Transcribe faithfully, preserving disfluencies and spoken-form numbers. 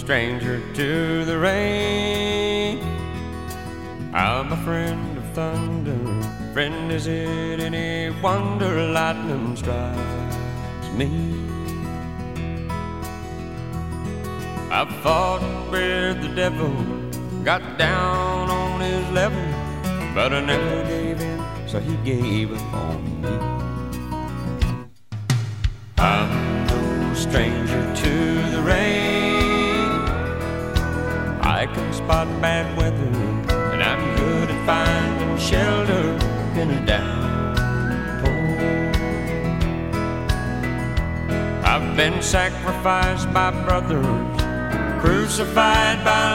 stranger to the rain. I'm a friend of thunder. Friend, is it any wonder lightning strikes me? I've fought with the devil, got down on his level, but I never gave in, so he gave up on me. I'm no stranger to the rain. I can spot bad weather, and I'm good at finding shelter in a downpour. I've been sacrificed by brothers, crucified by